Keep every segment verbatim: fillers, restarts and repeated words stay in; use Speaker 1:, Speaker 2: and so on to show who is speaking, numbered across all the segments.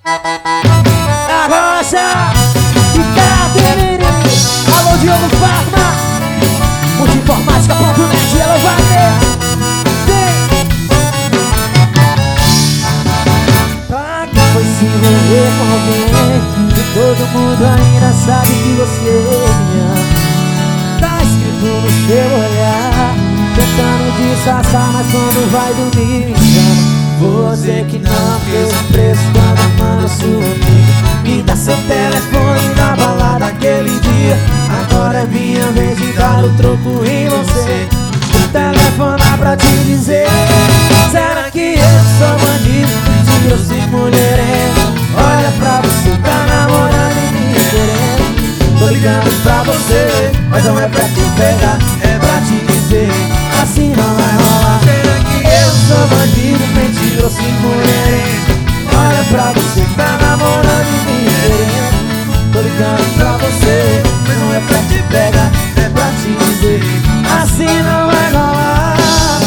Speaker 1: A rocha e Caterine. Alô, Diogo Farma, multiinformática ponto net. Ela vai ter. Pra que foi se envolver com alguém que todo mundo ainda sabe que você me ama? Tá escrito no seu olhar, tentando disfarçar, mas quando vai dormir me chama. Você que não fez o preço quando manda sua amiga me dá seu telefone na balada aquele dia. Agora é minha vez de dar o troco em você. Vou telefonar pra te dizer: será que eu sou bandido, mentiroso e mulherengo? Olha pra você, tá namorando e me querendo. Tô ligando pra você, mas não é pra te pegar, é pra te dizer: assim não vai rolar. Será que eu sou bandido, mentiroso e mulherengo? Olha pra você, tá namorando e me querendo. Tô ligando pra você, mas não é pra te pegar, é pra te dizer: assim não vai rolar.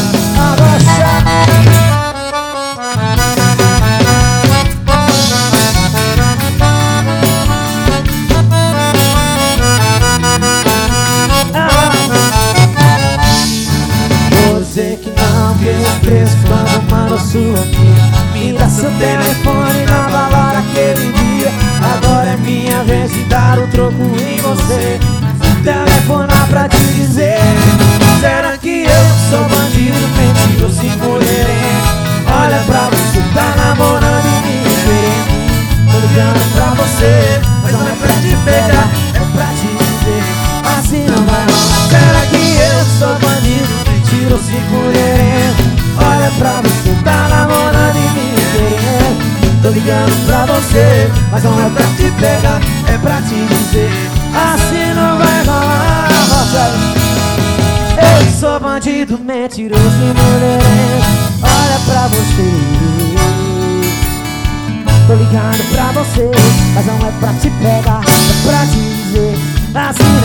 Speaker 1: Você que não fez o preço quando manda sua amiga me dá seu telefone na balada aquele dia. Agora é minha vez de dar o troco em você. Vou telefonar pra te dizer: será que eu sou bandido, mentiroso e mulherengo? Olha pra você, tá namorando e me querendo. Tô ligando pra você, mas não é pra te pegar, é pra te dizer: assim não vai rolar. Será que eu sou bandido, mentiroso e mulherengo? Olha pra você, tá namorando e me querendo. Tô ligando pra você, mas não é pra te pegar, é pra te dizer: assim não vai rolar. Eu sou bandido, mentiroso e mulherengo. Olha pra você, tô ligando pra você, mas não é pra te pegar, é pra te dizer: assim